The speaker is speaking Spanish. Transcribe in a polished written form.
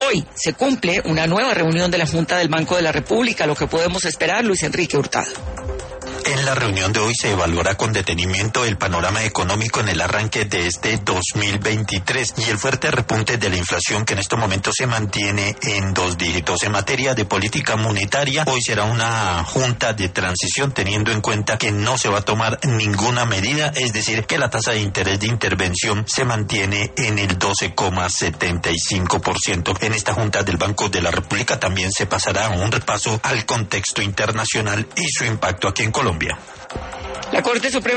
Hoy se cumple una nueva reunión de la Junta del Banco de la República. Lo que podemos esperar, Luis Enrique Hurtado. En la reunión de hoy se evaluará con detenimiento el panorama económico en el arranque de este 2023 y el fuerte repunte de la inflación que en estos momentos se mantiene en 2 dígitos. En materia de política monetaria, hoy será una junta de transición teniendo en cuenta que no se va a tomar ninguna medida, es decir, que la tasa de interés de intervención se mantiene en el 12,75%. En esta junta del Banco de la República también se pasará un repaso al contexto internacional y su impacto aquí en Colombia. La Corte Suprema